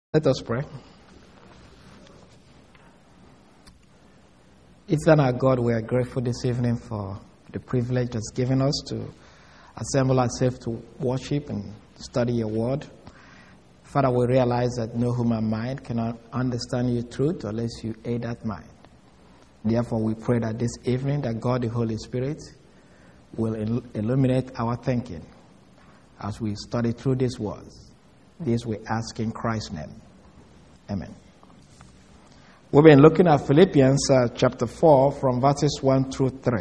Let us pray. Eternal God, we are grateful this evening for the privilege that's given us to assemble ourselves to worship and study your word. Father, we realize that no human mind cannot understand your truth unless you aid that mind. Therefore, we pray that this evening that God, the Holy Spirit, will illuminate our thinking as we study through these words. This we ask in Christ's name. Amen. We've been looking at Philippians chapter 4 from verses 1 through 3.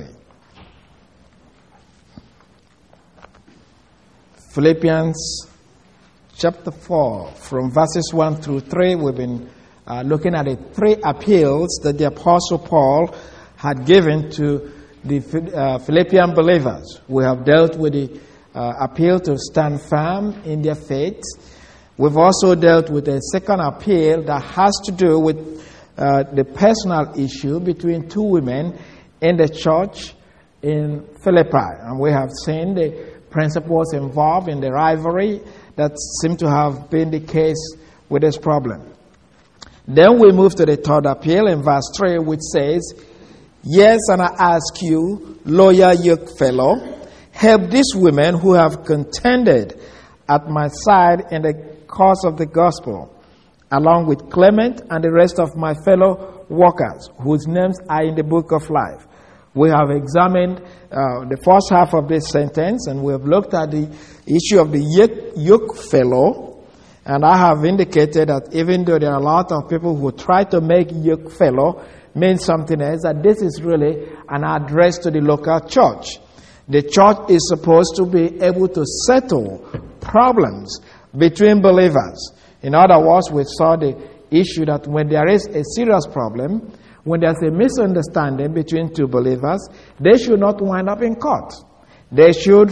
Philippians chapter 4 from verses 1 through 3. We've been looking at the three appeals that the Apostle Paul had given to the Philippian believers. We have dealt with the appeal to stand firm in their faith. We've also dealt with a second appeal that has to do with the personal issue between two women in the church in Philippi. And we have seen the principles involved in the rivalry that seem to have been the case with this problem. Then we move to the third appeal in verse 3, which says, "Yes, and I ask you, loyal yoke fellow, help these women who have contended at my side in the cause of the gospel, along with Clement and the rest of my fellow workers, whose names are in the book of life." We have examined the first half of this sentence, and we have looked at the issue of the yoke fellow. And I have indicated that even though there are a lot of people who try to make yoke fellow mean something else, that this is really an address to the local church. The church is supposed to be able to settle problems between believers. In other words, we saw the issue that when there is a serious problem, when there's a misunderstanding between two believers, they should not wind up in court. They should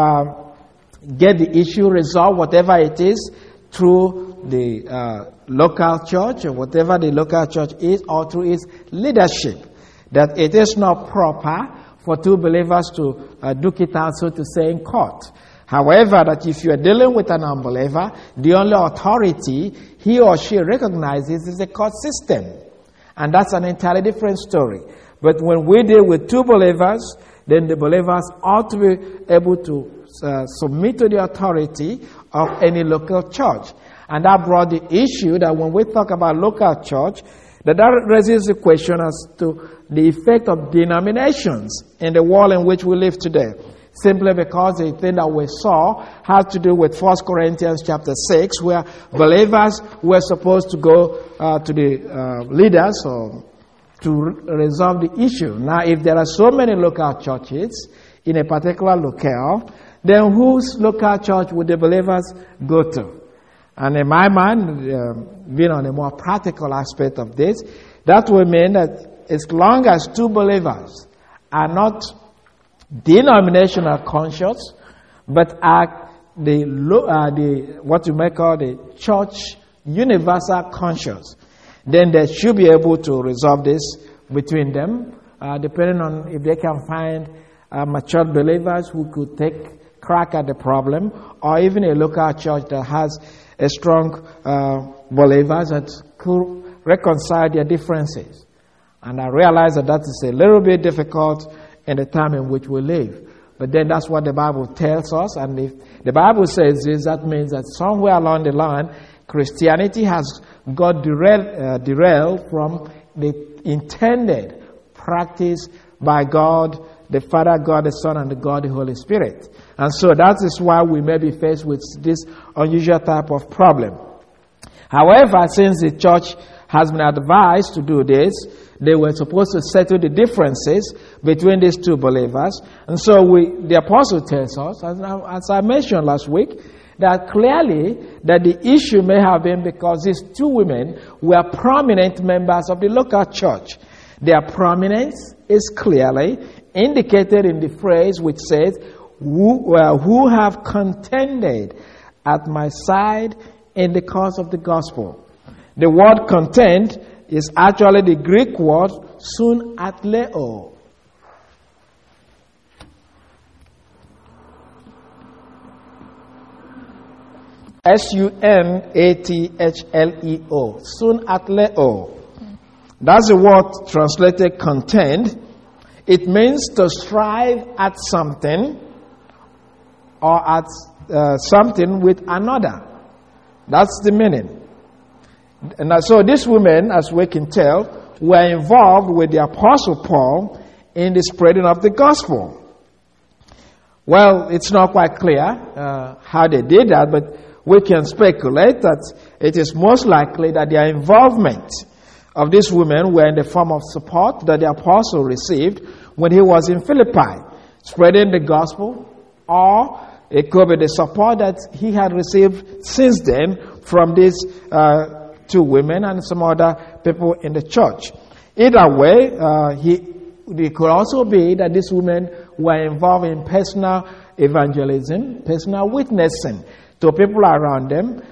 get the issue resolved, whatever it is, through the local church, or whatever the local church is, or through its leadership. That it is not proper for two believers to duke it out, so to say, in court. However, that if you are dealing with an unbeliever, the only authority he or she recognizes is the court system. And that's an entirely different story. But when we deal with two believers, then the believers ought to be able to submit to the authority of any local church. And that brought the issue that when we talk about local church, that raises the question as to the effect of denominations in the world in which we live today. Simply because the thing that we saw had to do with 1 Corinthians chapter 6, where believers were supposed to go to the leaders or to resolve the issue. Now, if there are so many local churches in a particular locale, then whose local church would the believers go to? And in my mind, being on a more practical aspect of this, that will mean that as long as two believers are not denominational conscious, but are the what you may call the church universal conscious, then they should be able to resolve this between them, depending on if they can find mature believers who could take crack at the problem, or even a local church that has a strong believers that could reconcile their differences. And I realize that is a little bit difficult in the time in which we live. But then that's what the Bible tells us. And if the Bible says this, that means that somewhere along the line, Christianity has got derailed from the intended practice by God, the Father, God, the Son, and the God, the Holy Spirit. And so that is why we may be faced with this unusual type of problem. However, since the church has been advised to do this, they were supposed to settle the differences between these two believers. And so the apostle tells us, as I mentioned last week, that clearly that the issue may have been because these two women were prominent members of the local church. Their prominence is clearly indicated in the phrase which says, who have contended at my side in the cause of the gospel. The word contend is actually the Greek word sun atleo. S-U-N-A-T-H-L-E-O. Sunatleo. That's the word translated contend. It means to strive at something or at something with another. That's the meaning. And so these women, as we can tell, were involved with the Apostle Paul in the spreading of the gospel. Well, it's not quite clear how they did that, but we can speculate that it is most likely that their involvement of these women were in the form of support that the apostle received when he was in Philippi, spreading the gospel, or it could be the support that he had received since then from these two women and some other people in the church. Either way, it could also be that these women were involved in personal evangelism, personal witnessing to people around them.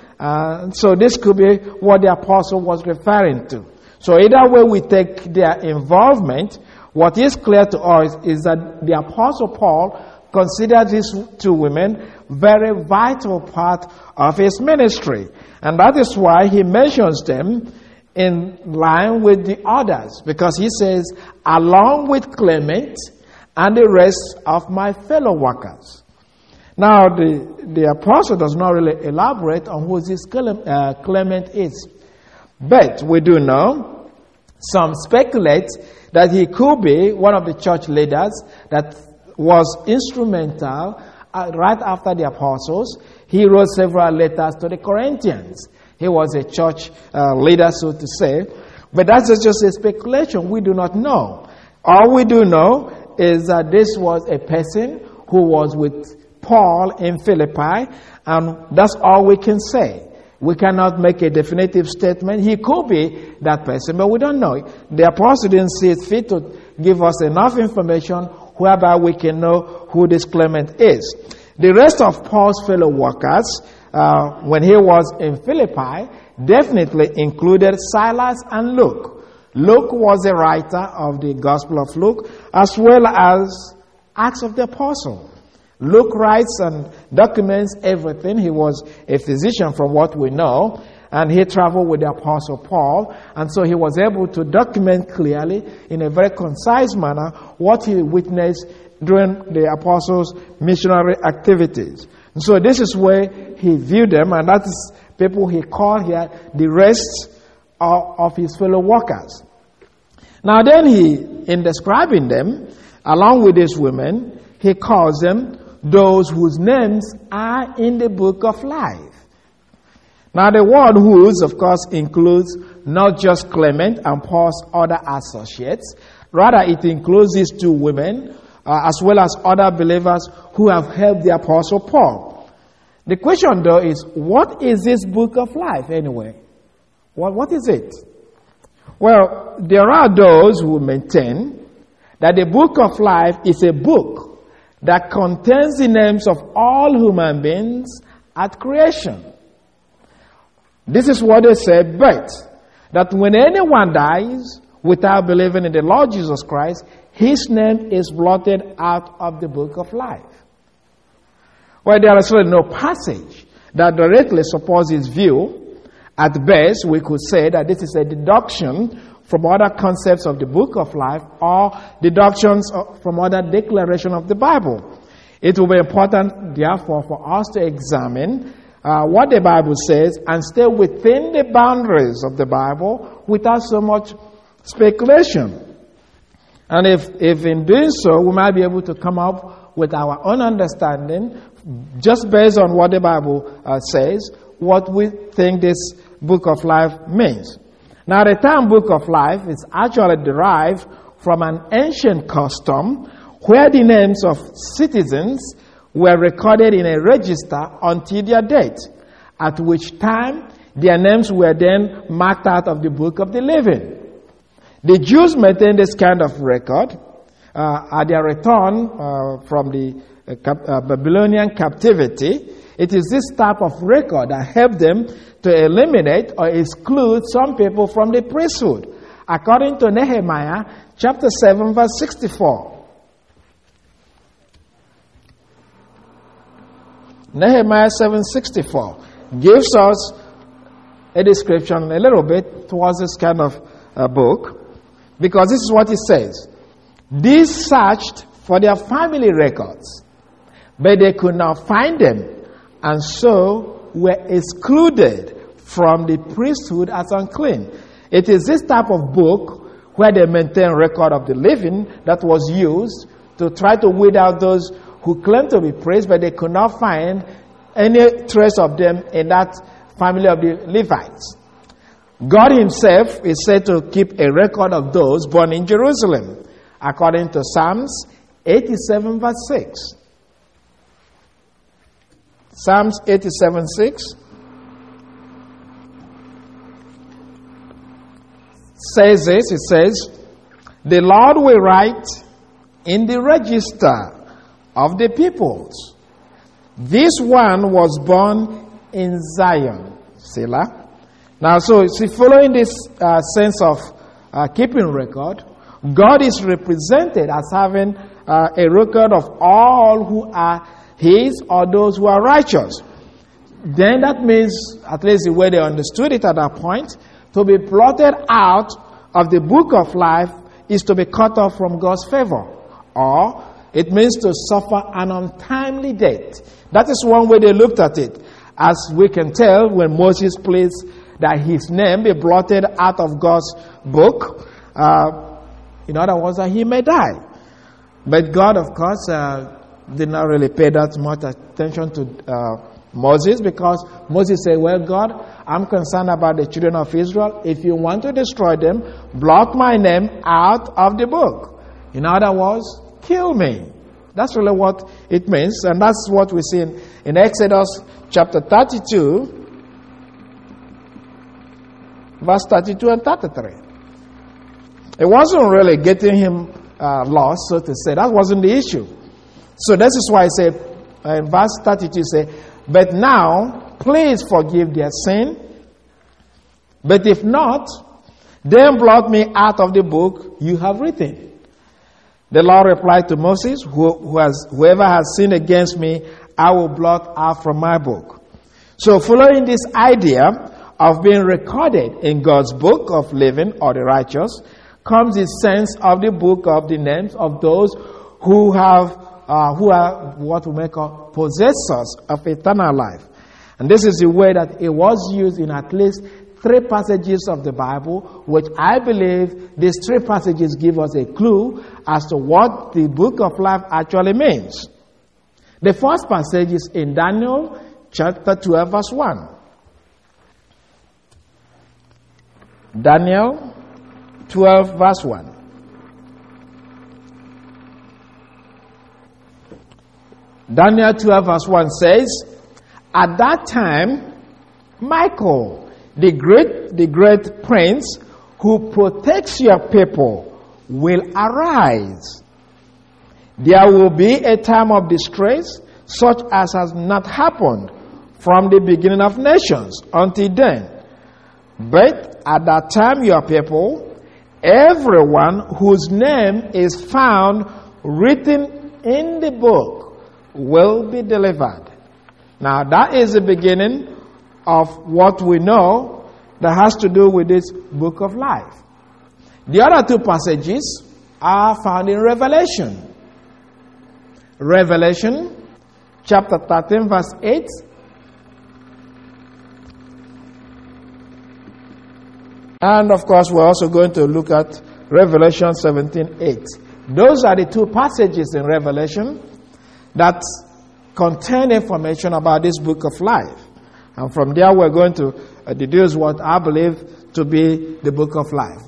So this could be what the apostle was referring to. So either way we take their involvement, what is clear to us is that the apostle Paul considered these two women very vital part of his ministry. And that is why he mentions them in line with the others, because he says, along with Clement and the rest of my fellow workers. Now, the apostle does not really elaborate on who this Clement is. But we do know, some speculate that he could be one of the church leaders that was instrumental right after the apostles. He wrote several letters to the Corinthians. He was a church leader, so to say. But that's just a speculation. We do not know. All we do know is that this was a person who was with Paul in Philippi, and that's all we can say. We cannot make a definitive statement. He could be that person, but we don't know. The apostle didn't see it fit to give us enough information whereby we can know who this Clement is. The rest of Paul's fellow workers, when he was in Philippi, definitely included Silas and Luke. Luke was a writer of the Gospel of Luke, as well as Acts of the Apostle. Luke writes and documents everything. He was a physician from what we know, and he traveled with the Apostle Paul, and so he was able to document clearly in a very concise manner what he witnessed during the Apostles' missionary activities. And so this is where he viewed them, and that is people he called here the rest of his fellow workers. Now then in describing them, along with these women, he calls them those whose names are in the book of life. Now the word whose, of course, includes not just Clement and Paul's other associates. Rather, it includes these two women, as well as other believers who have helped the Apostle Paul. The question, though, is what is this book of life anyway? What is it? Well, there are those who maintain that the book of life is a book that contains the names of all human beings at creation. This is what they say, but that when anyone dies without believing in the Lord Jesus Christ, his name is blotted out of the book of life. Well, there is really no passage that directly supports his view. At best, we could say that this is a deduction from other concepts of the book of life or deductions from other declarations of the Bible. It will be important, therefore, for us to examine what the Bible says and stay within the boundaries of the Bible without so much speculation. And if in doing so, we might be able to come up with our own understanding, just based on what the Bible says, what we think this book of life means. Now, the term book of life is actually derived from an ancient custom where the names of citizens were recorded in a register until their death, at which time their names were then marked out of the book of the living. The Jews maintained this kind of record at their return from the Babylonian captivity. It is this type of record that helped them to eliminate or exclude some people from the priesthood. According to Nehemiah chapter 7 verse 64. Nehemiah 7:64. gives us a description a little bit towards this kind of book, because this is what it says. These searched for their family records, but they could not find them, and so were excluded from the priesthood as unclean. It is this type of book where they maintain record of the living that was used to try to weed out those who claim to be priests, but they could not find any trace of them in that family of the Levites. God himself is said to keep a record of those born in Jerusalem, according to Psalms 87 verse 6. Psalms 87 6 says this, it says, the Lord will write in the register of the peoples, this one was born in Zion. Selah. Now, so see, following this sense of keeping record, God is represented as having a record of all who are his or those who are righteous. Then that means, at least the way they understood it at that point, to be blotted out of the book of life is to be cut off from God's favor. Or it means to suffer an untimely death. That is one way they looked at it. As we can tell, when Moses pleads that his name be blotted out of God's book, in other words, that he may die. But God, of course, did not really pay that much attention to Moses, because Moses said, well, God, I'm concerned about the children of Israel. If you want to destroy them, blot my name out of the book. In other words, kill me. That's really what it means, and that's what we see in Exodus chapter 32, verse 32 and 33. It wasn't really getting him lost, so to say. That wasn't the issue. So this is why I say, in verse 32, say, but now, please forgive their sin. But if not, then blot me out of the book you have written. The Lord replied to Moses, whoever has sinned against me, I will blot out from my book. So following this idea of being recorded in God's book of living or the righteous, comes the sense of the book of the names of those who are what we may call possessors of eternal life. And this is the way that it was used in at least 3 passages of the Bible, which I believe these 3 passages give us a clue as to what the book of life actually means. The first passage is in Daniel chapter 12 verse 1. Daniel 12 verse 1. Daniel 12 verse 1 says, at that time, Michael, the great prince who protects your people, will arise. There will be a time of distress such as has not happened from the beginning of nations until then. But at that time your people, everyone whose name is found written in the book, will be delivered. Now that is the beginning of what we know that has to do with this book of life. The other 2 passages are found in Revelation. Revelation chapter 13 verse 8. And of course we're also going to look at Revelation 17:8. Those are the 2 passages in Revelation that contain information about this book of life. And from there we're going to deduce what I believe to be the book of life.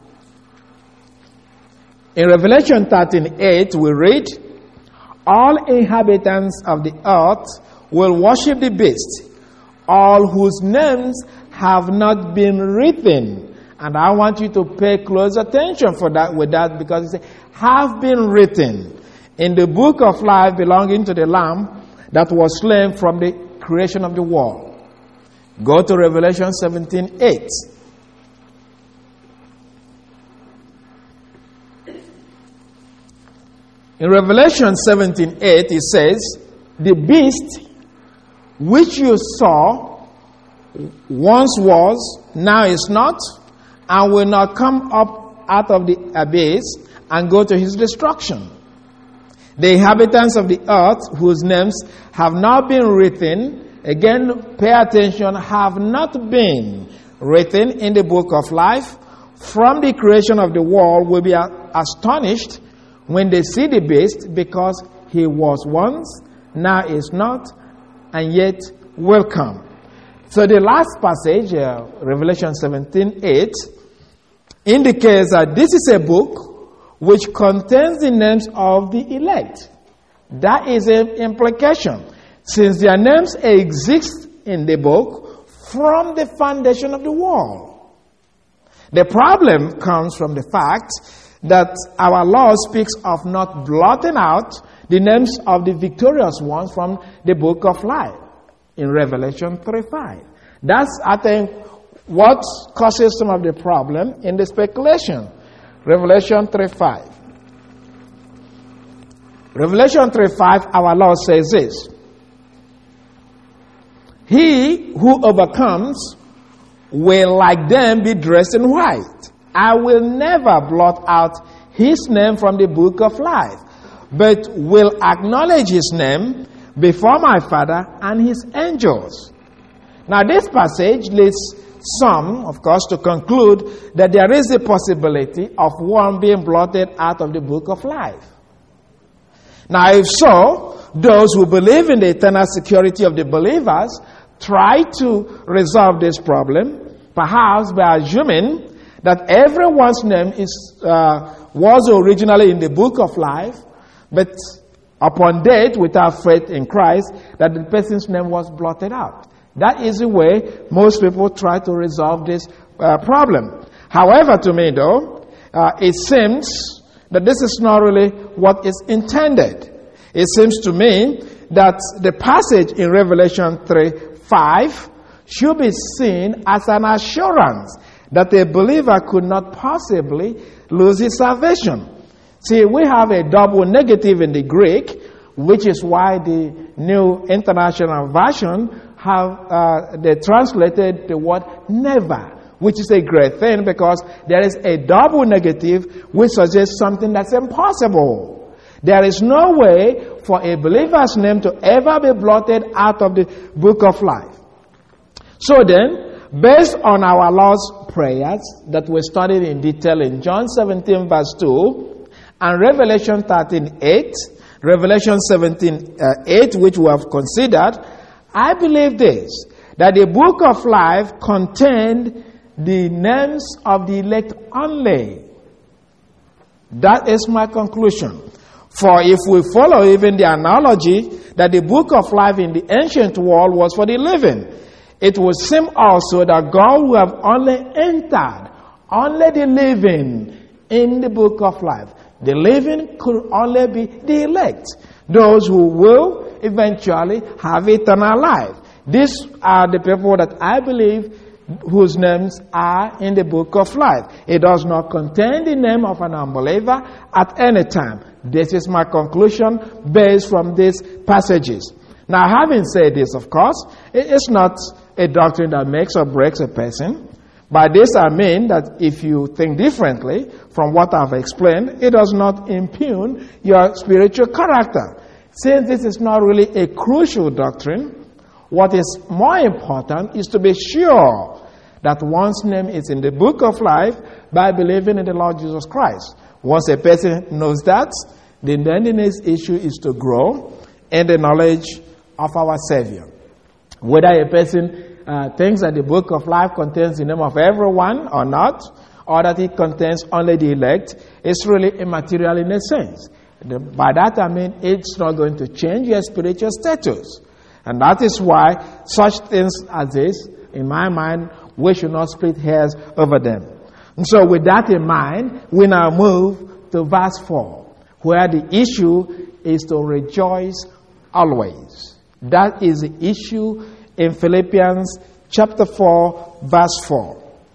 In Revelation 13:8 we read, all inhabitants of the earth will worship the beast, all whose names have not been written. And I want you to pay close attention with that because it says, have been written in the book of life belonging to the Lamb that was slain from the creation of the world. Go to Revelation 17:8. In Revelation 17:8 it says, the beast which you saw once was, now is not, and will not come up out of the abyss and go to his destruction. The inhabitants of the earth, whose names have not been written, again, pay attention, have not been written in the book of life from the creation of the world, will be astonished when they see the beast, because he was once, now is not, and yet will come. So the last passage, Revelation 17:8, indicates that this is a book which contains the names of the elect. That is an implication, since their names exist in the book from the foundation of the world. The problem comes from the fact that our law speaks of not blotting out the names of the victorious ones from the book of life in Revelation 3:5. That's, I think, what causes some of the problem in the speculation. Revelation 3:5. Revelation 3:5, our Lord says this: he who overcomes will like them be dressed in white. I will never blot out his name from the book of life, but will acknowledge his name before my Father and his angels. Now this passage leads some, of course, to conclude that there is a possibility of one being blotted out of the book of life. Now if so, those who believe in the eternal security of the believers try to resolve this problem, perhaps by assuming that everyone's name was originally in the book of life, but upon death, without faith in Christ, that the person's name was blotted out. That is the way most people try to resolve this problem. However, to me though, it seems that this is not really what is intended. It seems to me that the passage in Revelation 3:5 should be seen as an assurance that a believer could not possibly lose his salvation. See, we have a double negative in the Greek, which is why the New International Version they translated the word never, which is a great thing because there is a double negative which suggests something that's impossible. There is no way for a believer's name to ever be blotted out of the book of life. So then, based on our Lord's prayers that we studied in detail in John 17 verse 2 and Revelation 13:8, Revelation 17:8, which we have considered, I believe this, that the book of life contained the names of the elect only. That is my conclusion. For if we follow even the analogy that the book of life in the ancient world was for the living, it would seem also that God would have only entered only the living in the book of life. The living could only be the elect, those who will eventually have eternal life. These are the people that I believe whose names are in the book of life. It does not contain the name of an unbeliever at any time. This is my conclusion based from these passages. Now, having said this, of course, it is not a doctrine that makes or breaks a person. By this I mean that if you think differently from what I've explained, it does not impugn your spiritual character. Since this is not really a crucial doctrine, what is more important is to be sure that one's name is in the book of life by believing in the Lord Jesus Christ. Once a person knows that, then the next issue is to grow in the knowledge of our Savior. Whether a person thinks that the book of life contains the name of everyone or not, or that it contains only the elect, is really immaterial in a sense. By that I mean it's not going to change your spiritual status. And that is why such things as this, in my mind, we should not split hairs over them. And so with that in mind, we now move to verse 4, where the issue is to rejoice always. That is the issue in Philippians chapter 4, verse 4.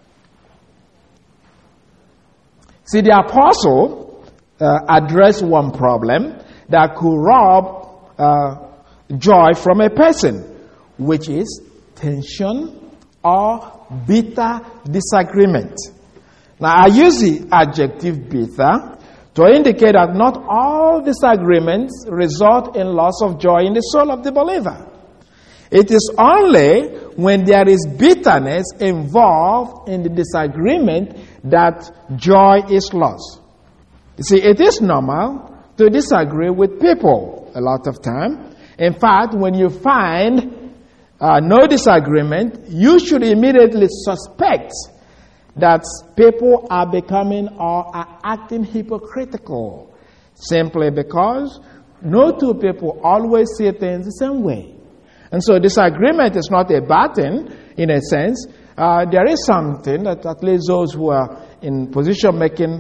See, the apostle addressed one problem that could rob joy from a person, which is tension or bitter disagreement. Now, I use the adjective bitter to indicate that not all disagreements result in loss of joy in the soul of the believer. It is only when there is bitterness involved in the disagreement that joy is lost. You see, it is normal to disagree with people a lot of time. In fact, when you find no disagreement, you should immediately suspect that people are becoming or are acting hypocritical, simply because no two people always see things the same way. And so disagreement is not a bad thing in a sense. There is something that at least those who are in decision-making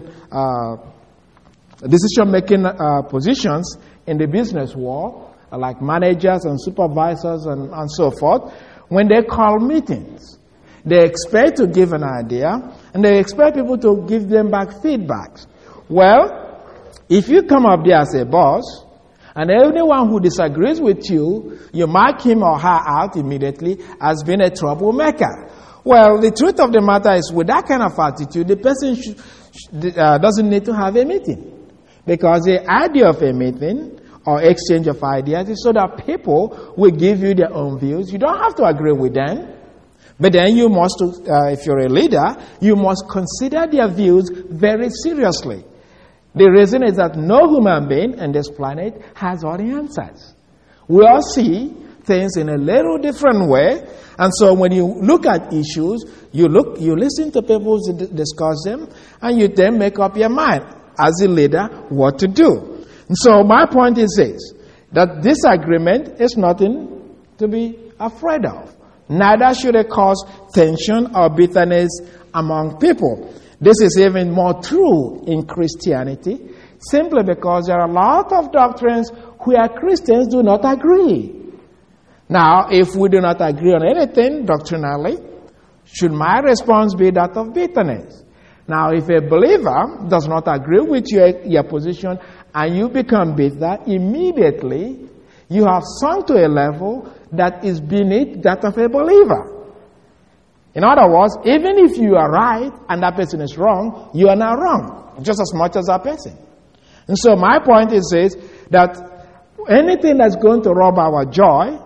positions in the business world, like managers and supervisors and so forth, when they call meetings, they expect to give an idea, and they expect people to give them back feedbacks. Well, if you come up there as a boss, and anyone who disagrees with you, you mark him or her out immediately as being a troublemaker. Well, the truth of the matter is, with that kind of attitude, the person doesn't need to have a meeting. Because the idea of a meeting or exchange of ideas is so that people will give you their own views. You don't have to agree with them. But then you must, if you're a leader, you must consider their views very seriously. The reason is that no human being on this planet has all the answers. We all see things in a little different way. And so when you look at issues, you listen to people discuss them, and you then make up your mind as a leader what to do. And so my point is this, that disagreement is nothing to be afraid of. Neither should it cause tension or bitterness among people. This is even more true in Christianity, simply because there are a lot of doctrines where Christians do not agree. Now, if we do not agree on anything doctrinally, should my response be that of bitterness? Now, if a believer does not agree with your position and you become bitter, immediately you have sunk to a level that is beneath that of a believer. In other words, even if you are right and that person is wrong, you are not wrong, just as much as that person. And so my point is this, that anything that's going to rob our joy,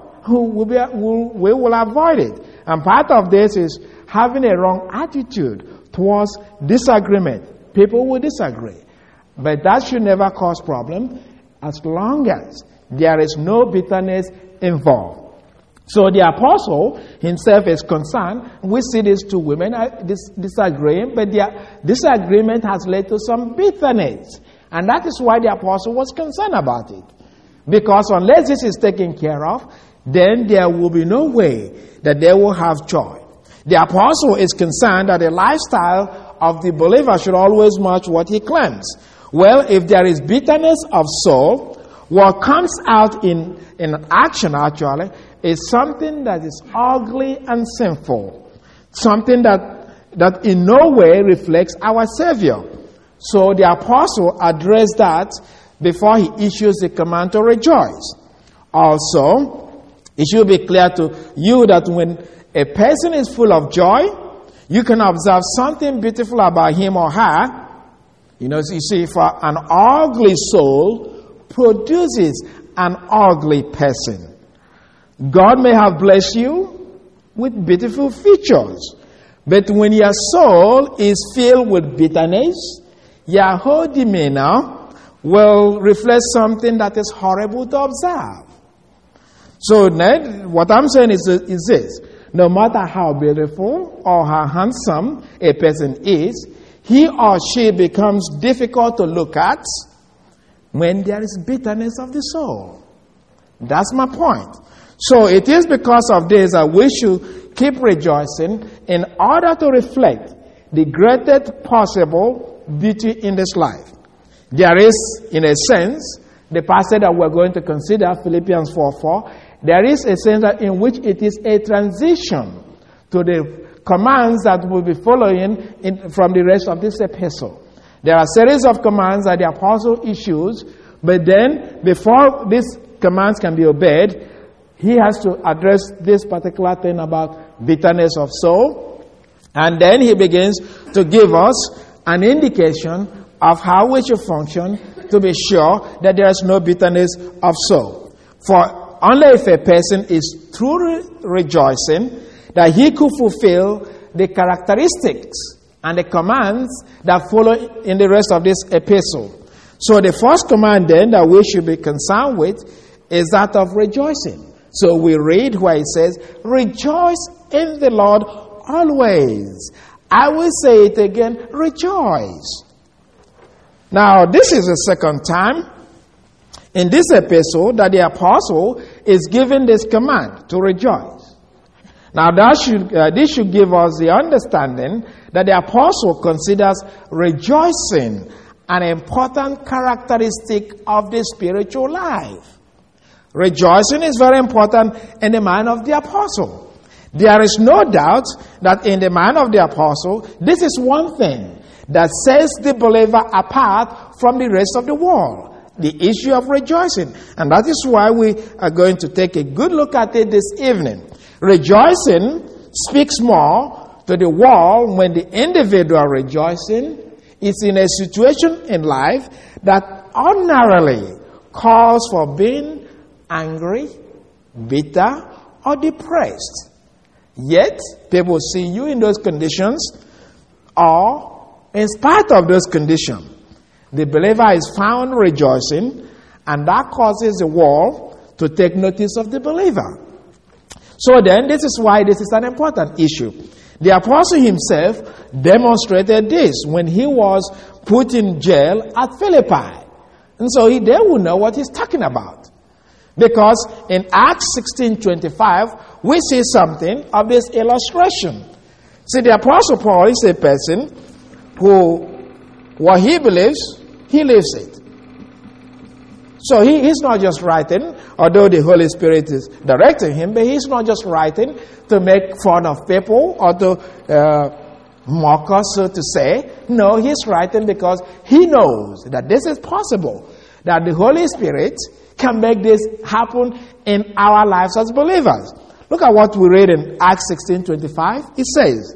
we will avoid it. And part of this is having a wrong attitude towards disagreement. People will disagree. But that should never cause problem as long as there is no bitterness involved. So the apostle himself is concerned. We see these two women disagreeing, but their disagreement has led to some bitterness. And that is why the apostle was concerned about it. Because unless this is taken care of, then there will be no way that they will have joy. The apostle is concerned that the lifestyle of the believer should always match what he claims. Well, if there is bitterness of soul, what comes out in action actually is something that is ugly and sinful. Something that in no way reflects our Savior. So the apostle addressed that before he issues the command to rejoice. Also, it should be clear to you that when a person is full of joy, you can observe something beautiful about him or her. You see, for an ugly soul produces an ugly person. God may have blessed you with beautiful features, but when your soul is filled with bitterness, your whole demeanor will reflect something that is horrible to observe. So, Ned, what I'm saying is this. No matter how beautiful or how handsome a person is, he or she becomes difficult to look at when there is bitterness of the soul. That's my point. So it is because of this that we should keep rejoicing in order to reflect the greatest possible beauty in this life. There is, in a sense, the passage that we're going to consider, Philippians 4:4, there is a sense in which it is a transition to the commands that will be following from the rest of this epistle. There are a series of commands that the apostle issues, but then before these commands can be obeyed, he has to address this particular thing about bitterness of soul. And then he begins to give us an indication of how we should function to be sure that there is no bitterness of soul. For only if a person is truly rejoicing that he could fulfill the characteristics and the commands that follow in the rest of this epistle. So the first command then that we should be concerned with is that of rejoicing. So we read where it says, rejoice in the Lord always. I will say it again, rejoice. Now, this is the second time in this epistle that the apostle is giving this command to rejoice. Now, this should give us the understanding that the apostle considers rejoicing an important characteristic of the spiritual life. Rejoicing is very important in the mind of the apostle. There is no doubt that in the mind of the apostle, this is one thing that sets the believer apart from the rest of the world, the issue of rejoicing. And that is why we are going to take a good look at it this evening. Rejoicing speaks more to the world when the individual rejoicing is in a situation in life that ordinarily calls for being angry, bitter, or depressed. Yet, people see you in those conditions, or in spite of those conditions, the believer is found rejoicing, and that causes the world to take notice of the believer. So then, this is why this is an important issue. The apostle himself demonstrated this when he was put in jail at Philippi. And so they will know what he's talking about. Because in Acts 16:25, we see something of this illustration. See, the apostle Paul is a person who, what he believes, he lives it. So he's not just writing, although the Holy Spirit is directing him, but he's not just writing to make fun of people or to mock us, so to say. No, he's writing because he knows that this is possible, that the Holy Spirit can make this happen in our lives as believers. Look at what we read in Acts 16:25. It says,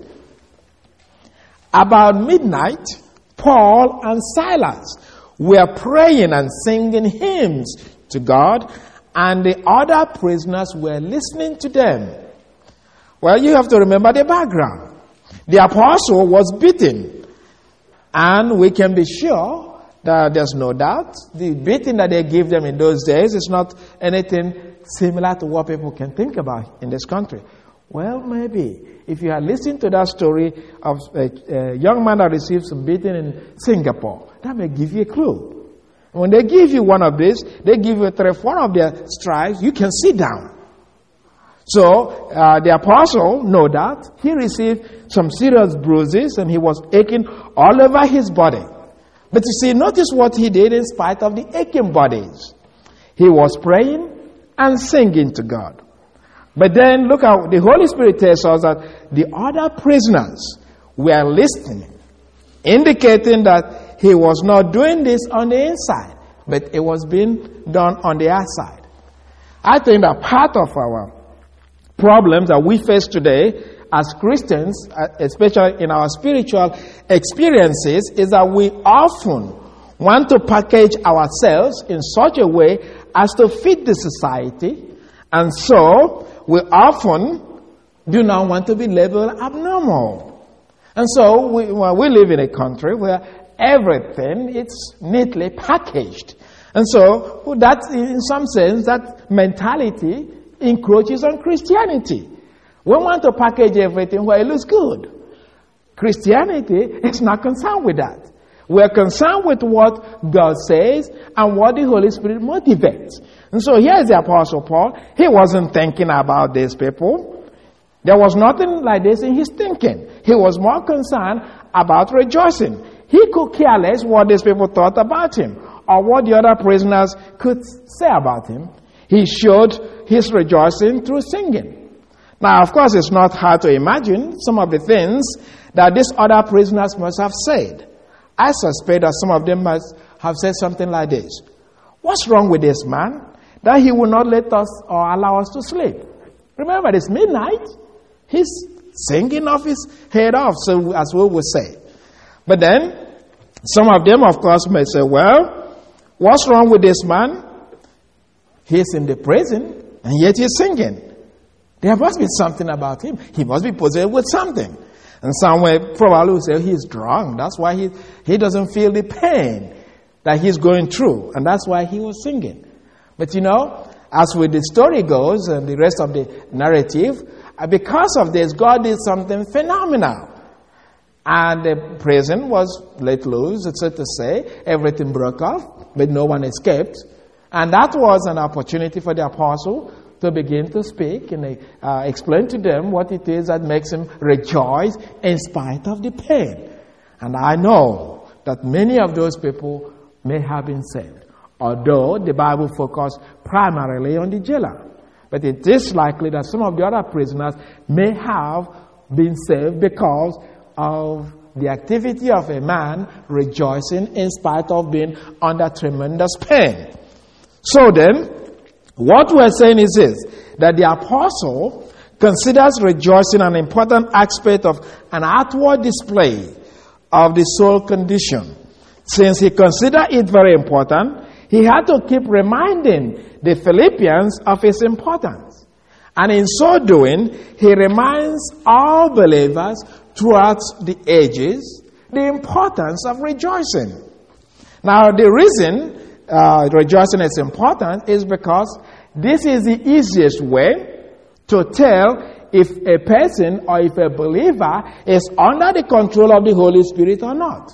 about midnight, Paul and Silas were praying and singing hymns to God, and the other prisoners were listening to them. Well, you have to remember the background. The apostle was beaten, and we can be sure that there's no doubt the beating that they give them in those days is not anything similar to what people can think about in this country. Well, maybe. If you are listening to that story of a young man that received some beating in Singapore, that may give you a clue. When they give you one of these, they give you 3 or 4 of their stripes, you can sit down. So, the apostle, no doubt, he received some serious bruises and he was aching all over his body. But you see, notice what he did in spite of the aching bodies. He was praying and singing to God. But then look how the Holy Spirit tells us that the other prisoners were listening, indicating that he was not doing this on the inside, but it was being done on the outside. I think that part of our problems that we face today as Christians, especially in our spiritual experiences, is that we often want to package ourselves in such a way as to fit the society, and so we often do not want to be labeled abnormal. And so we live in a country where everything is neatly packaged. And so that, in some sense, that mentality encroaches on Christianity. We want to package everything where it looks good. Christianity is not concerned with that. We're concerned with what God says and what the Holy Spirit motivates. And so here's the Apostle Paul. He wasn't thinking about these people. There was nothing like this in his thinking. He was more concerned about rejoicing. He could care less what these people thought about him or what the other prisoners could say about him. He showed his rejoicing through singing. Now, of course, it's not hard to imagine some of the things that these other prisoners must have said. I suspect that some of them must have said something like this. What's wrong with this man? That he will not let us or allow us to sleep. Remember, it's midnight. He's singing off his head off, so as we would say. But then, some of them, of course, may say, well, what's wrong with this man? He's in the prison, and yet he's singing. There must be something about him. He must be possessed with something. And some will probably say he's drunk. That's why he doesn't feel the pain that he's going through. And that's why he was singing. But as with the story goes and the rest of the narrative, because of this, God did something phenomenal. And the prison was let loose, so to say. Everything broke off, but no one escaped. And that was an opportunity for the apostle to begin to speak and explain to them what it is that makes him rejoice in spite of the pain. And I know that many of those people may have been saved, although the Bible focused primarily on the jailer. But it is likely that some of the other prisoners may have been saved because of the activity of a man rejoicing in spite of being under tremendous pain. So then, what we're saying is this, that the apostle considers rejoicing an important aspect of an outward display of the soul condition. Since he considered it very important, he had to keep reminding the Philippians of its importance. And in so doing, he reminds all believers throughout the ages the importance of rejoicing. Now, the reason rejoicing is important is because this is the easiest way to tell if a person or if a believer is under the control of the Holy Spirit or not.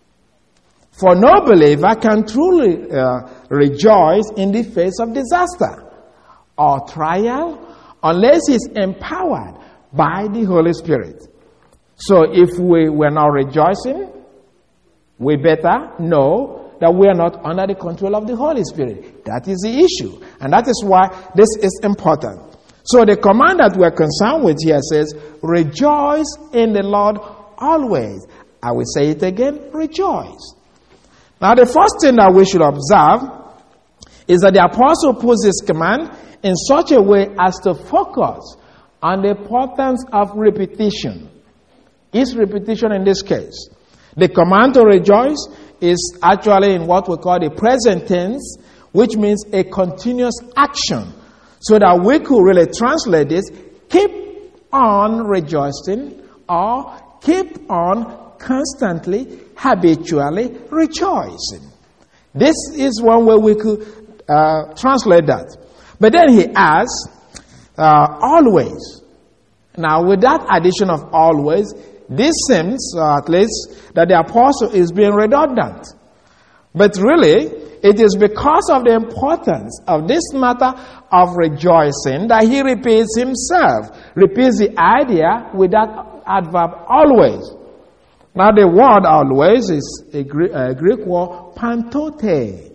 For no believer can truly rejoice in the face of disaster or trial unless he's empowered by the Holy Spirit. So if we were not rejoicing, we better know that we are not under the control of the Holy Spirit. That is the issue. And that is why this is important. So the command that we're concerned with here says, rejoice in the Lord always. I will say it again, rejoice. Now the first thing that we should observe is that the apostle puts this command in such a way as to focus on the importance of repetition. Is repetition in this case. The command to rejoice is actually in what we call the present tense, which means a continuous action. So that we could really translate this, keep on rejoicing or keep on constantly, habitually rejoicing. This is one way we could translate that. But then he adds, always. Now with that addition of always, this seems, at least, that the apostle is being redundant. But really, it is because of the importance of this matter of rejoicing that he repeats himself, repeats the idea with that adverb always. Now the word always is a Greek word pantote.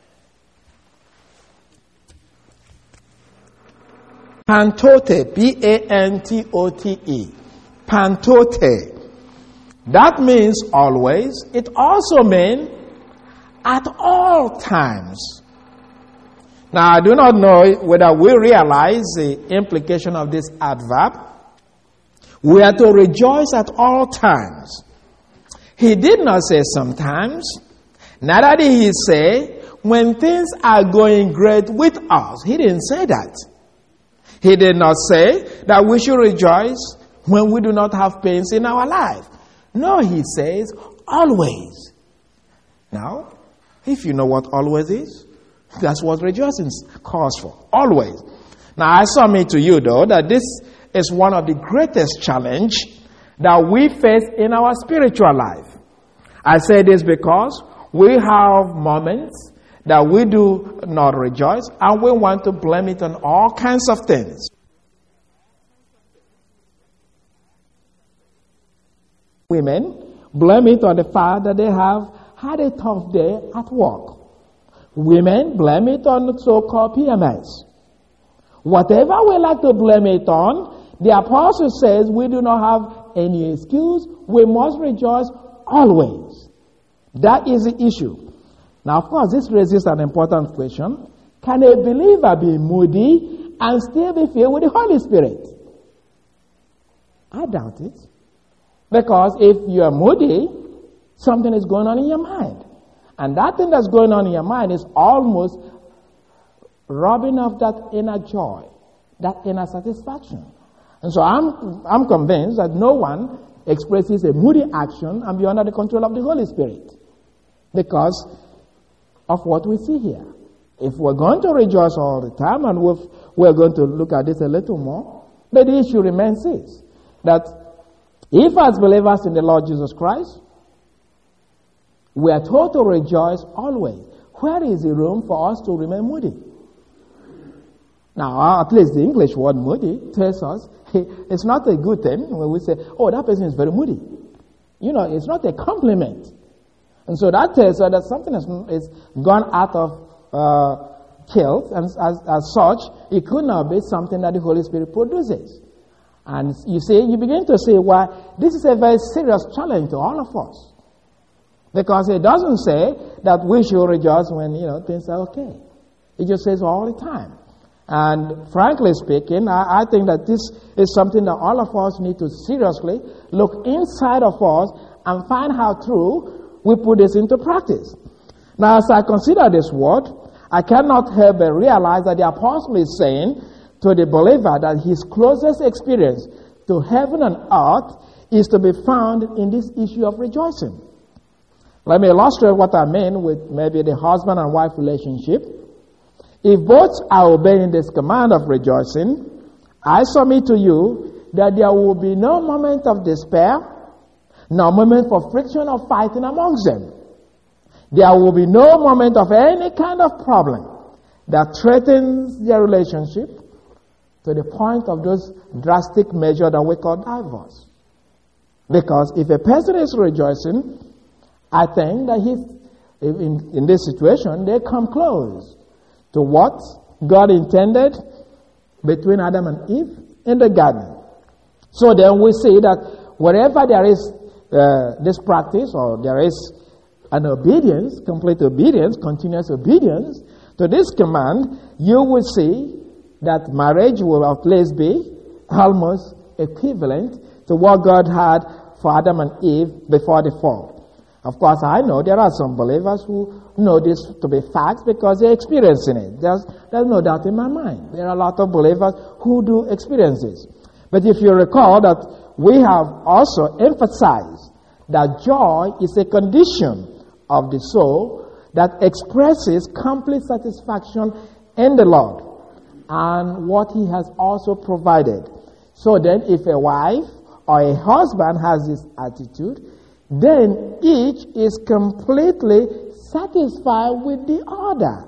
Pantote, P-A-N-T-O-T-E. Pantote. That means always. It also means at all times. Now, I do not know whether we realize the implication of this adverb. We are to rejoice at all times. He did not say sometimes. Neither did he say when things are going great with us. He didn't say that. He did not say that we should rejoice when we do not have pains in our life. No, he says always. Now, if you know what always is, that's what rejoicing calls for. Always. Now, I submit to you, though, that this is one of the greatest challenges that we face in our spiritual life. I say this because we have moments that we do not rejoice, and we want to blame it on all kinds of things. Women blame it on the fact that they have had a tough day at work. Women blame it on the so-called PMS. Whatever we like to blame it on, the apostle says we do not have any excuse. We must rejoice always. That is the issue. Now, of course, this raises an important question. Can a believer be moody and still be filled with the Holy Spirit? I doubt it. Because if you are moody, something is going on in your mind. And that thing that's going on in your mind is almost robbing of that inner joy, that inner satisfaction. And so I'm convinced that no one expresses a moody action and be under the control of the Holy Spirit because of what we see here. If we're going to rejoice all the time, and we're going to look at this a little more, but the issue remains is that if as believers in the Lord Jesus Christ, we are told to rejoice always, where is the room for us to remain moody? Now, at least the English word moody tells us it's not a good thing when we say, oh, that person is very moody. You know, it's not a compliment. And so that tells us that something is gone out of kills, and as such, it could not be something that the Holy Spirit produces. And you see, you begin to see why this is a very serious challenge to all of us. Because it doesn't say that we should rejoice when, things are okay. It just says all the time. And frankly speaking, I think that this is something that all of us need to seriously look inside of us and find how true we put this into practice. Now, as I consider this word, I cannot help but realize that the apostle is saying to the believer that his closest experience to heaven and earth is to be found in this issue of rejoicing. Let me illustrate what I mean with maybe the husband and wife relationship. If both are obeying this command of rejoicing, I submit to you that there will be no moment of despair, no moment for friction or fighting amongst them. There will be no moment of any kind of problem that threatens their relationship to the point of those drastic measures that we call divorce. Because if a person is rejoicing, I think that in this situation, they come close to what God intended between Adam and Eve in the garden. So then we see that wherever there is this practice, or there is an obedience, complete obedience, continuous obedience to this command, you will see that marriage will at least be almost equivalent to what God had for Adam and Eve before the fall. Of course, I know there are some believers who know this to be facts because they're experiencing it. There's no doubt in my mind. There are a lot of believers who do experience this. But if you recall that we have also emphasized that joy is a condition of the soul that expresses complete satisfaction in the Lord and what He has also provided. So then if a wife or a husband has this attitude, then each is completely satisfied with the other.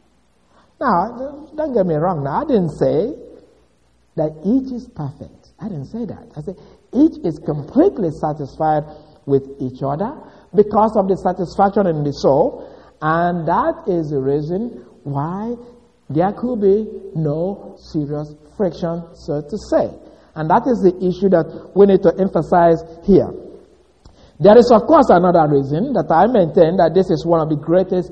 Now, don't get me wrong. Now, I didn't say that each is perfect. I didn't say that. I said each is completely satisfied with each other because of the satisfaction in the soul, and that is the reason why there could be no serious friction, so to say. And that is the issue that we need to emphasize here. There is, of course, another reason that I maintain that this is one of the greatest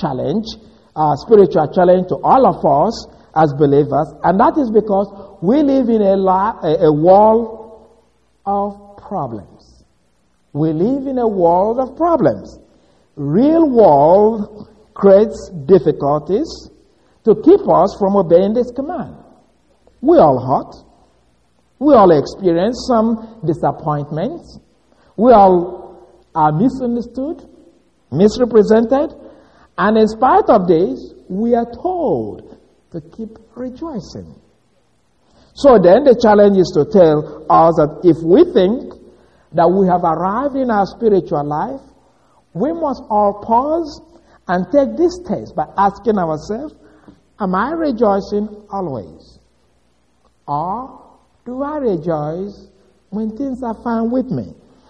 spiritual challenge to all of us as believers, and that is because we live in a world of problems. We live in a world of problems. Real world creates difficulties to keep us from obeying this command. We all hurt. We all experience some disappointments. We all are misunderstood, misrepresented, and in spite of this, we are told to keep rejoicing. So then the challenge is to tell us that if we think that we have arrived in our spiritual life, we must all pause and take this test by asking ourselves, am I rejoicing always? Or do I rejoice when things are fine with me?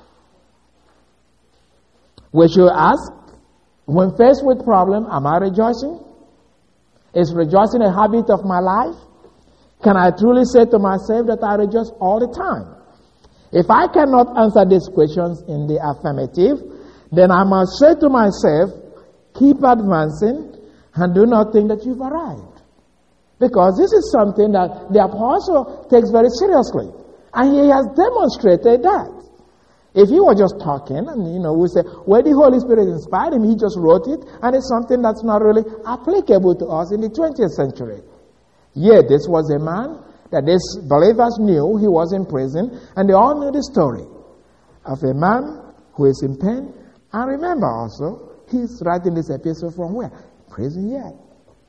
We should ask, when faced with problem, am I rejoicing? Is rejoicing a habit of my life? Can I truly say to myself that I rejoice all the time? If I cannot answer these questions in the affirmative, then I must say to myself, keep advancing and do not think that you've arrived. Because this is something that the apostle takes very seriously. And he has demonstrated that. If he was just talking, and we say, well, the Holy Spirit inspired him, he just wrote it, and it's something that's not really applicable to us in the 20th century. Yet, this was a man that these believers knew. He was in prison, and they all knew the story of a man who is in pain. And remember also, he's writing this epistle from where? Prison yet.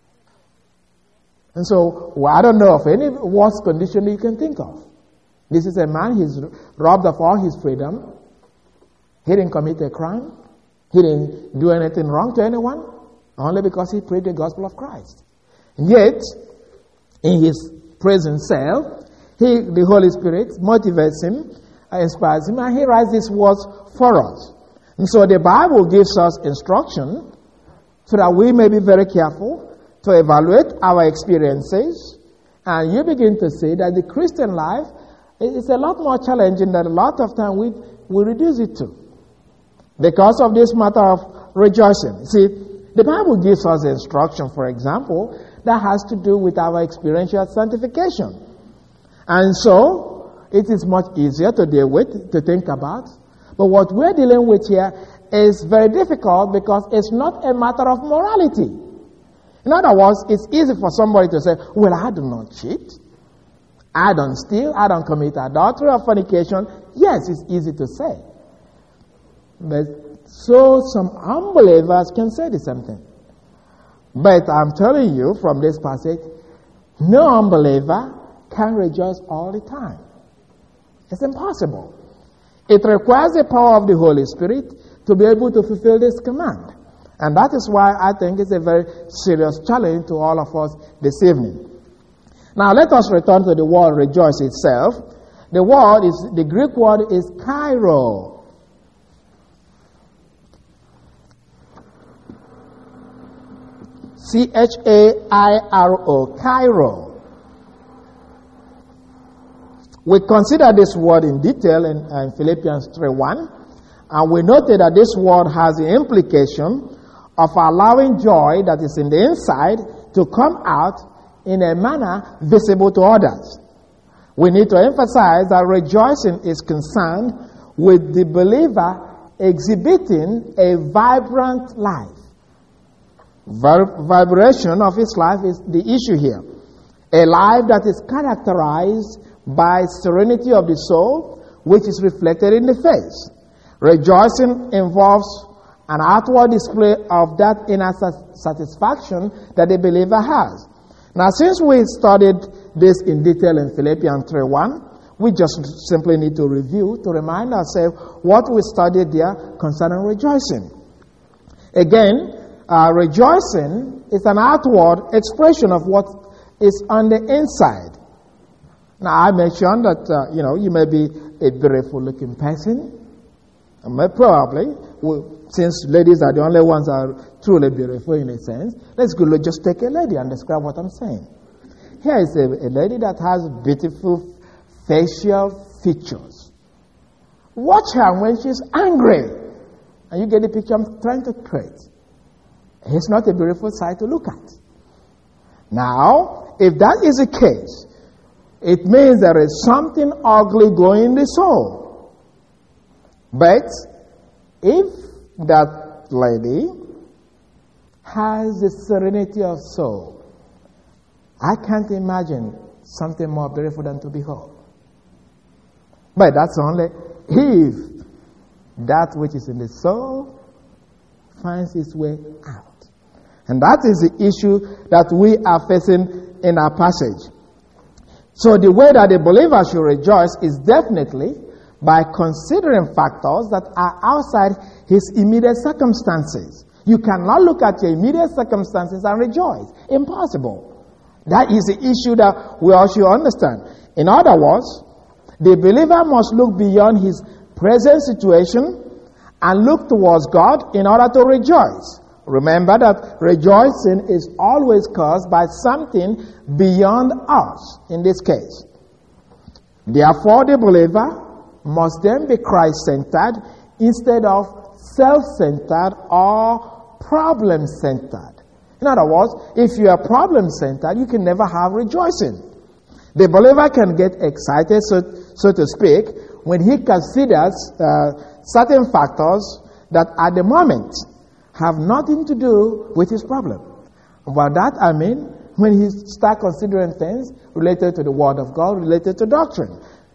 And so, I don't know of any worse condition you can think of. This is a man, he's robbed of all his freedom. He didn't commit a crime. He didn't do anything wrong to anyone, only because he preached the gospel of Christ. Yet, in his prison cell, the Holy Spirit motivates him, inspires him, and he writes these words for us. And so the Bible gives us instruction so that we may be very careful to evaluate our experiences. And you begin to see that the Christian life is a lot more challenging than a lot of time we reduce it to. Because of this matter of rejoicing. See, the Bible gives us instruction, for example, that has to do with our experiential sanctification. And so, it is much easier to deal with, to think about. But what we're dealing with here is very difficult because it's not a matter of morality. In other words, it's easy for somebody to say, well, I do not cheat. I don't steal. I don't commit adultery or fornication. Yes, it's easy to say. But so some unbelievers can say the same thing. But I'm telling you from this passage, no unbeliever can rejoice all the time. It's impossible. It requires the power of the Holy Spirit to be able to fulfill this command. And that is why I think it's a very serious challenge to all of us this evening. Now let us return to the word rejoice itself. The Greek word is chairo. C-H-A-I-R-O, chairo. We consider this word in detail in Philippians 3:1, and we noted that this word has the implication of allowing joy that is in the inside to come out in a manner visible to others. We need to emphasize that rejoicing is concerned with the believer exhibiting a vibrant life. Vibration of his life is the issue here. A life that is characterized by serenity of the soul, which is reflected in the face. Rejoicing involves an outward display of that inner satisfaction that the believer has. Now, since we studied this in detail in Philippians 3:1, we just simply need to review to remind ourselves what we studied there concerning rejoicing. Again, rejoicing is an outward expression of what is on the inside. Now, I mentioned that, you may be a beautiful looking person. Probably, since ladies are the only ones that are truly beautiful in a sense, let's just take a lady and describe what I'm saying. Here is a lady that has beautiful facial features. Watch her when she's angry. And you get the picture I'm trying to create. It's not a beautiful sight to look at. Now, if that is the case, it means there is something ugly going in the soul. But if that lady has the serenity of soul, I can't imagine something more beautiful than to behold. But that's only if that which is in the soul finds its way out. And that is the issue that we are facing in our passage. So the way that the believer should rejoice is definitely by considering factors that are outside his immediate circumstances. You cannot look at your immediate circumstances and rejoice. Impossible. That is the issue that we all should understand. In other words, the believer must look beyond his present situation and look towards God in order to rejoice. Remember that rejoicing is always caused by something beyond us, in this case. Therefore, the believer must then be Christ-centered instead of self-centered or problem-centered. In other words, if you are problem-centered, you can never have rejoicing. The believer can get excited, so to speak, when he considers certain factors that at the moment have nothing to do with his problem. By that I mean when he starts considering things related to the Word of God, related to doctrine.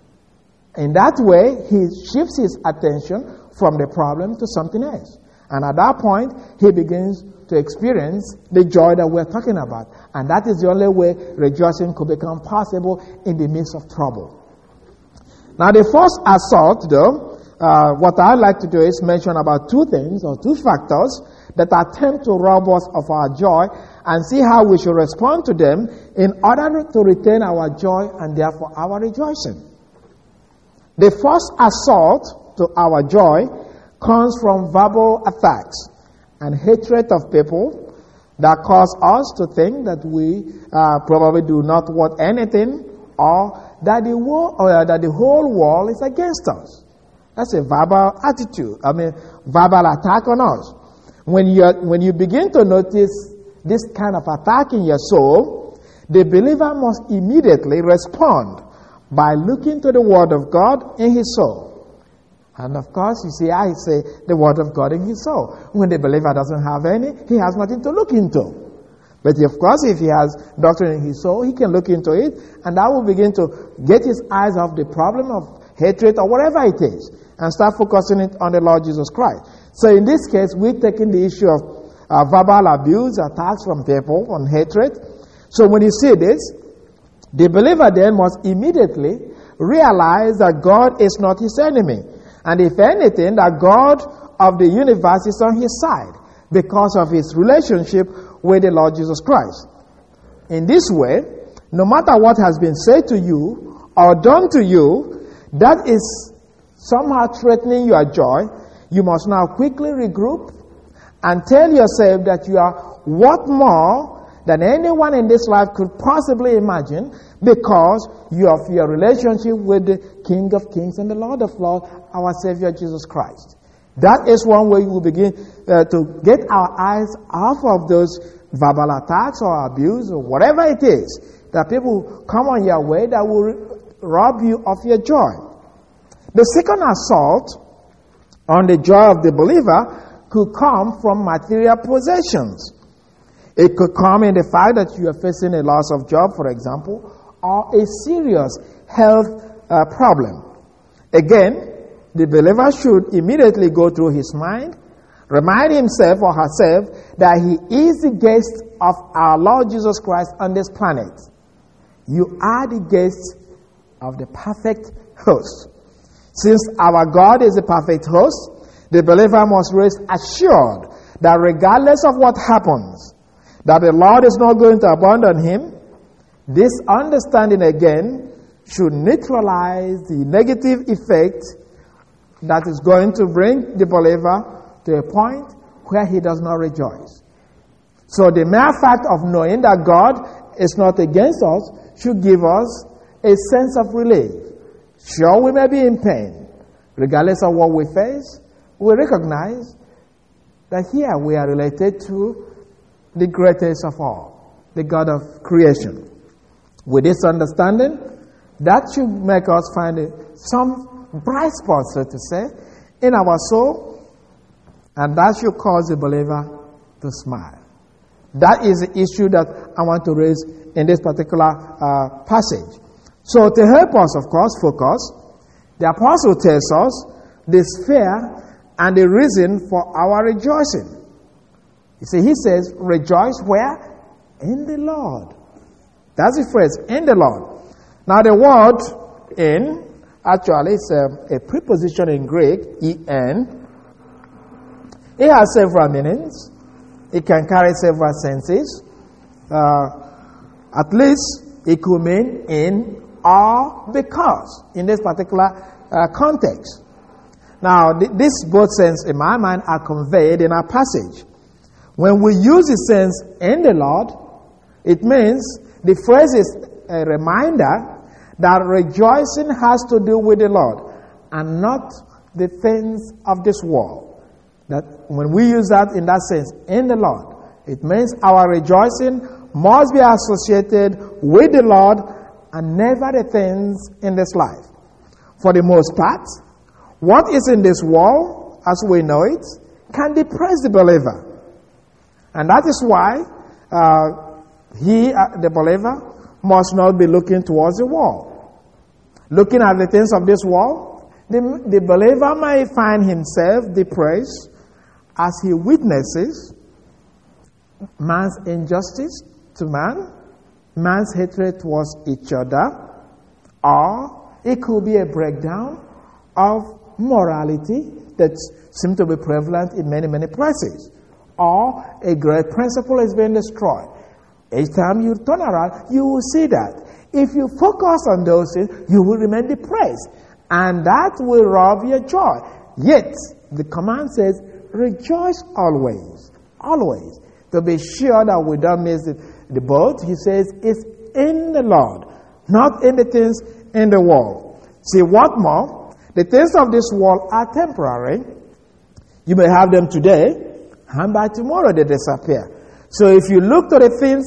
In that way, he shifts his attention from the problem to something else. And at that point, he begins to experience the joy that we're talking about. And that is the only way rejoicing could become possible in the midst of trouble. Now, the first assault, though, what I'd like to do is mention about two things or two factors that attempt to rob us of our joy and see how we should respond to them in order to retain our joy and therefore our rejoicing. The first assault to our joy comes from verbal attacks and hatred of people that cause us to think that we probably do not want anything, or that the whole world is against us. That's a verbal attitude. Verbal attack on us. When you begin to notice this kind of attack in your soul, the believer must immediately respond by looking to the Word of God in his soul. And of course, you see, I say the Word of God in his soul. When the believer doesn't have any, he has nothing to look into. But of course, if he has doctrine in his soul, he can look into it, and that will begin to get his eyes off the problem of hatred or whatever it is, and start focusing it on the Lord Jesus Christ. So in this case, we're taking the issue of verbal abuse, attacks from people, on hatred. So when you see this, the believer then must immediately realize that God is not his enemy. And if anything, that God of the universe is on his side because of his relationship with the Lord Jesus Christ. In this way, no matter what has been said to you or done to you that is somehow threatening your joy, you must now quickly regroup and tell yourself that you are worth more than anyone in this life could possibly imagine, because you have your relationship with the King of Kings and the Lord of Lords, our Savior Jesus Christ. That is one way we will begin to get our eyes off of those verbal attacks or abuse or whatever it is that people come on your way that will rob you of your joy. The second assault on the joy of the believer could come from material possessions. It could come in the fact that you are facing a loss of job, for example, or a serious health problem. Again, the believer should immediately go through his mind, remind himself or herself that he is the guest of our Lord Jesus Christ on this planet. You are the guest of the perfect host. Since our God is the perfect host, the believer must rest assured that regardless of what happens, that the Lord is not going to abandon him. This understanding again should neutralize the negative effect that is going to bring the believer to a point where he does not rejoice. So the mere fact of knowing that God is not against us should give us a sense of relief. Sure, we may be in pain. Regardless of what we face, we recognize that here we are related to the greatest of all, the God of creation. With this understanding, that should make us find some bright spots, so to say, in our soul, and that should cause the believer to smile. That is the issue that I want to raise in this particular passage. So to help us, of course, focus, the apostle tells us the sphere and the reason for our rejoicing. You see, he says, rejoice where? In the Lord. That's the phrase, in the Lord. Now the word in actually is a preposition in Greek, en. It has several meanings. It can carry several senses. At least it could mean in or because in this particular context. Now, these both senses in my mind are conveyed in our passage. When we use the sense in the Lord, it means the phrase is a reminder that rejoicing has to do with the Lord and not the things of this world. That when we use that in that sense, in the Lord, it means our rejoicing must be associated with the Lord and never the things in this life. For the most part, what is in this world, as we know it, can depress the believer. And that is why the believer, must not be looking towards the world. Looking at the things of this world, the believer may find himself depressed as he witnesses man's injustice to man, man's hatred towards each other, or it could be a breakdown of morality that seems to be prevalent in many, many places, or a great principle is being destroyed. Each time you turn around, you will see that. If you focus on those things, you will remain depressed, and that will rob your joy. Yet, the command says, rejoice always, always. To be sure that we don't miss the boat, he says, it's in the Lord, not in the things in the world. See, what more? The things of this world are temporary. You may have them today, and by tomorrow they disappear. So if you look to the things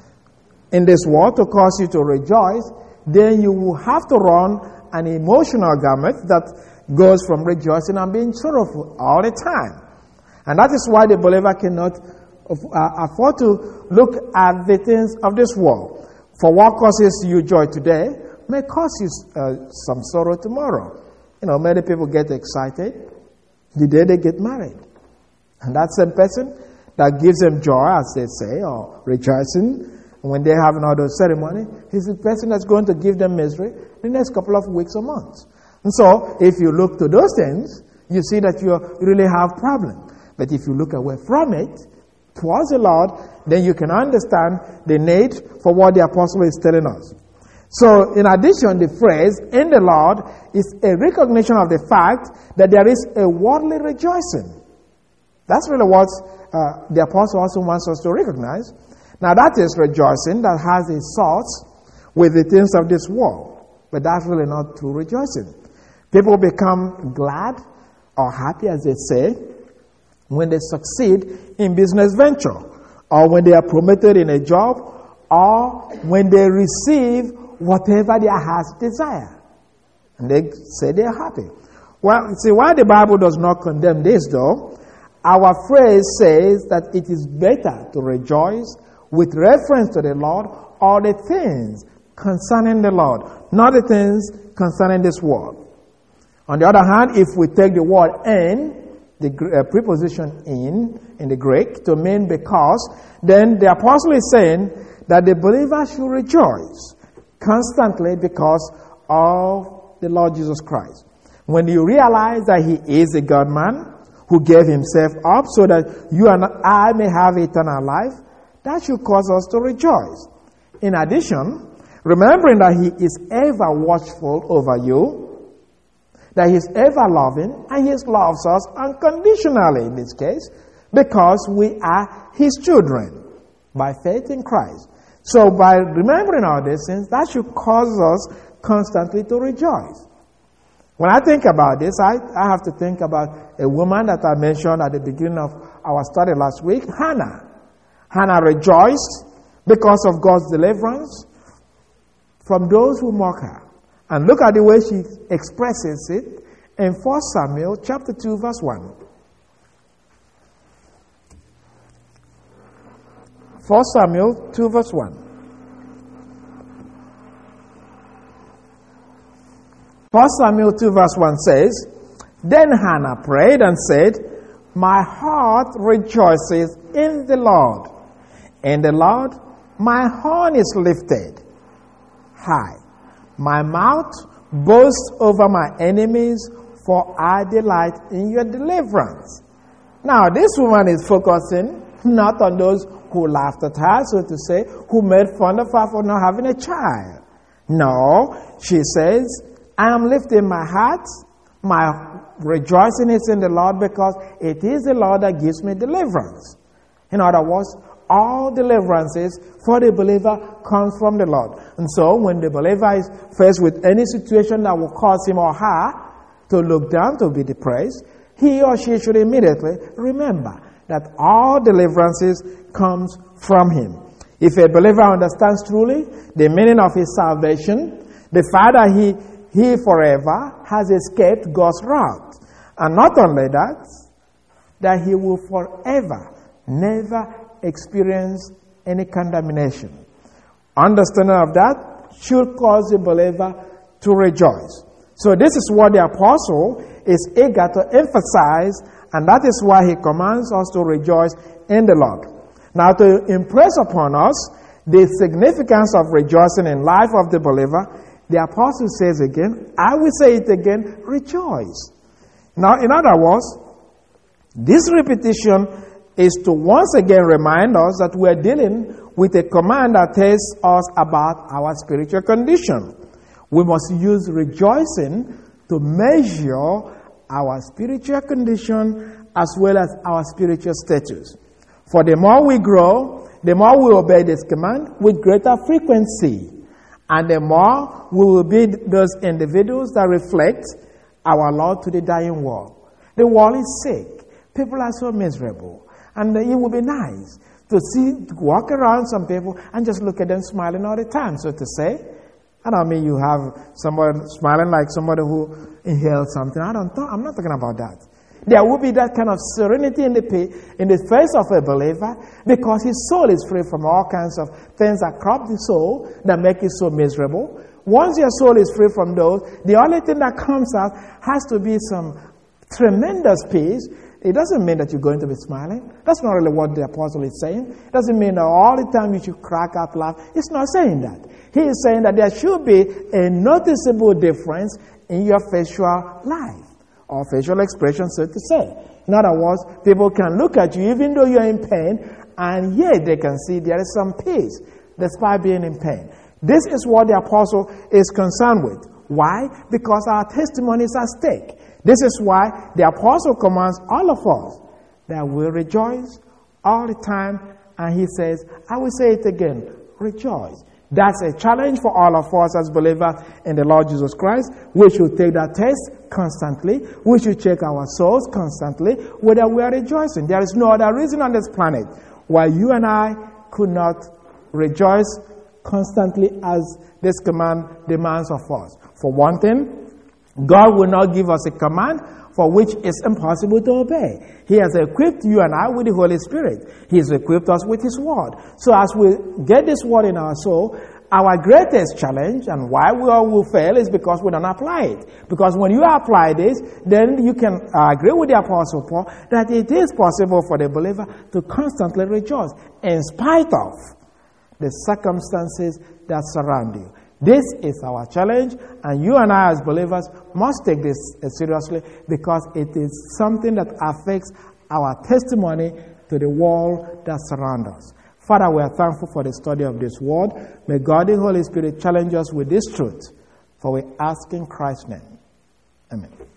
in this world to cause you to rejoice, then you will have to run an emotional gamut that goes from rejoicing and being sorrowful all the time. And that is why the believer cannot afford to look at the things of this world. For what causes you joy today may cause you some sorrow tomorrow. You know, many people get excited the day they get married. And that same person that gives them joy, as they say, or rejoicing when they have another ceremony, is the person that's going to give them misery the next couple of weeks or months. And so, if you look to those things, you see that you really have problems. But if you look away from it, towards the Lord, then you can understand the need for what the apostle is telling us. So, in addition, the phrase, in the Lord, is a recognition of the fact that there is a worldly rejoicing. That's really what the apostle also wants us to recognize. Now, that is rejoicing that has its source with the things of this world. But that's really not true rejoicing. People become glad or happy, as they say, when they succeed in business venture, or when they are promoted in a job, or when they receive whatever their hearts desire. And they say they are happy. Well, see, why the Bible does not condemn this, though, our phrase says that it is better to rejoice with reference to the Lord or the things concerning the Lord, not the things concerning this world. On the other hand, if we take the word in, the preposition in the Greek, to mean because, then the apostle is saying that the believer should rejoice constantly because of the Lord Jesus Christ. When you realize that he is a God-man who gave himself up so that you and I may have eternal life, that should cause us to rejoice. In addition, remembering that he is ever watchful over you, that he is ever loving, and he loves us unconditionally in this case, because we are his children by faith in Christ. So by remembering all these things, that should cause us constantly to rejoice. When I think about this, I have to think about a woman that I mentioned at the beginning of our study last week, Hannah. Hannah rejoiced because of God's deliverance from those who mock her. And look at the way she expresses it in 1 Samuel chapter 2, verse 1. 1 Samuel 2, verse 1. 1 Samuel 2, verse 1 says, Then Hannah prayed and said, My heart rejoices in the Lord. In the Lord, my horn is lifted high. My mouth boasts over my enemies, for I delight in your deliverance. Now, this woman is focusing not on those who laughed at her, so to say, who made fun of her for not having a child. No, she says, I am lifting my heart, my rejoicing is in the Lord, because it is the Lord that gives me deliverance. In other words, all deliverances for the believer comes from the Lord. And so when the believer is faced with any situation that will cause him or her to look down, to be depressed, he or she should immediately remember that all deliverances comes from him. If a believer understands truly the meaning of his salvation, the fact that he forever has escaped God's wrath, and not only that he will forever never experience any condemnation. Understanding of that should cause the believer to rejoice. So this is what the apostle is eager to emphasize, and that is why he commands us to rejoice in the Lord. Now, to impress upon us the significance of rejoicing in life of the believer, the apostle says again, I will say it again, rejoice. Now, in other words, this repetition is to once again remind us that we are dealing with a command that tells us about our spiritual condition. We must use rejoicing to measure our spiritual condition as well as our spiritual status. For the more we grow, the more we obey this command with greater frequency. And the more we will be those individuals that reflect our Lord to the dying world. The world is sick. People are so miserable. And it would be nice to walk around some people and just look at them smiling all the time, so to say. I don't mean you have somebody smiling like somebody who inhaled something. I'm not talking about that. There will be that kind of serenity in the face of a believer because his soul is free from all kinds of things that corrupt the soul, that make it so miserable. Once your soul is free from those, the only thing that comes out has to be some tremendous peace. It doesn't mean that you're going to be smiling. That's not really what the apostle is saying. It doesn't mean that all the time you should crack up, laugh. It's not saying that. He is saying that there should be a noticeable difference in your facial life, or facial expression, so to say. In other words, people can look at you even though you're in pain, and yet they can see there is some peace despite being in pain. This is what the apostle is concerned with. Why? Because our testimony is at stake. This is why the apostle commands all of us that we rejoice all the time, and he says, I will say it again, rejoice. That's a challenge for all of us as believers in the Lord Jesus Christ. We should take that test constantly. We should check our souls constantly whether we are rejoicing. There is no other reason on this planet why you and I could not rejoice constantly as this command demands of us. For one thing, God will not give us a command for which it's impossible to obey. He has equipped you and I with the Holy Spirit. He has equipped us with His Word. So as we get this Word in our soul, our greatest challenge and why we all will fail is because we don't apply it. Because when you apply this, then you can agree with the Apostle Paul that it is possible for the believer to constantly rejoice in spite of the circumstances that surround you. This is our challenge, and you and I as believers must take this seriously because it is something that affects our testimony to the world that surrounds us. Father, we are thankful for the study of this word. May God the Holy Spirit challenge us with this truth, for we ask in Christ's name. Amen.